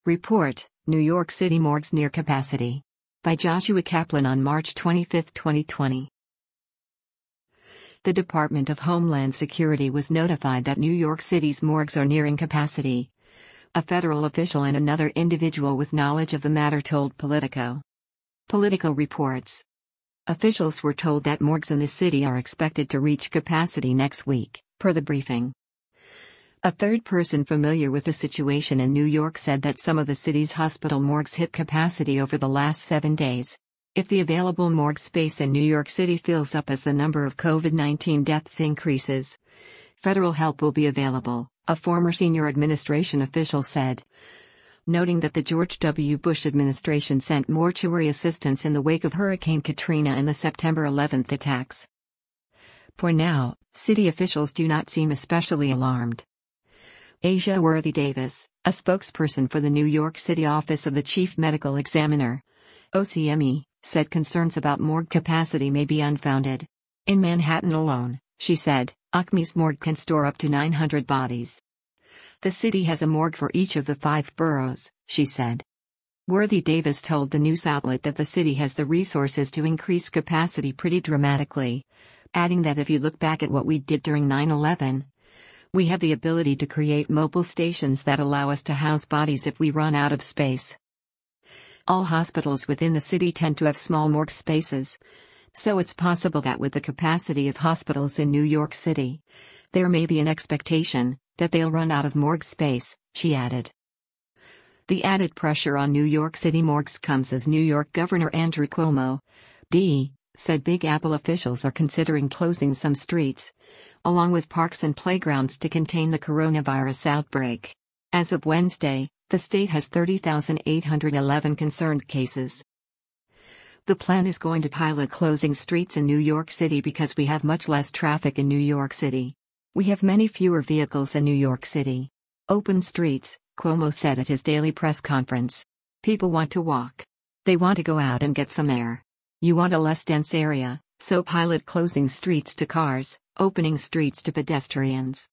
Report, New York City morgues near capacity. By Joshua Kaplan on March 25, 2020. The Department of Homeland Security was notified that New York City's morgues are nearing capacity. A federal official and another individual with knowledge of the matter told Politico. Politico reports. Officials were told that morgues in the city are expected to reach capacity next week, per the briefing. A third person familiar with the situation in New York said that some of the city's hospital morgues hit capacity over the last 7 days. If the available morgue space in New York City fills up as the number of COVID-19 deaths increases, federal help will be available, a former senior administration official said, noting that the George W. Bush administration sent mortuary assistance in the wake of Hurricane Katrina and the September 11 attacks. For now, city officials do not seem especially alarmed. Asia Worthy-Davis, a spokesperson for the New York City Office of the Chief Medical Examiner, OCME, said concerns about morgue capacity may be unfounded. In Manhattan alone, she said, OCME's morgue can store up to 900 bodies. The city has a morgue for each of the 5 boroughs, she said. Worthy-Davis told the news outlet that the city has the resources to increase capacity pretty dramatically, adding that if you look back at what we did during 9/11, we have the ability to create mobile stations that allow us to house bodies if we run out of space. All hospitals within the city tend to have small morgue spaces, so it's possible that with the capacity of hospitals in New York City, there may be an expectation that they'll run out of morgue space, she added. The added pressure on New York City morgues comes as New York Governor Andrew Cuomo, D., said Big Apple officials are considering closing some streets, along with parks and playgrounds to contain the coronavirus outbreak. As of Wednesday, the state has 30,811 confirmed cases. The plan is going to pilot closing streets in New York City because we have much less traffic in New York City. We have many fewer vehicles in New York City. Open streets, Cuomo said at his daily press conference. People want to walk. They want to go out and get some air. You want a less dense area, so pilot closing streets to cars, opening streets to pedestrians.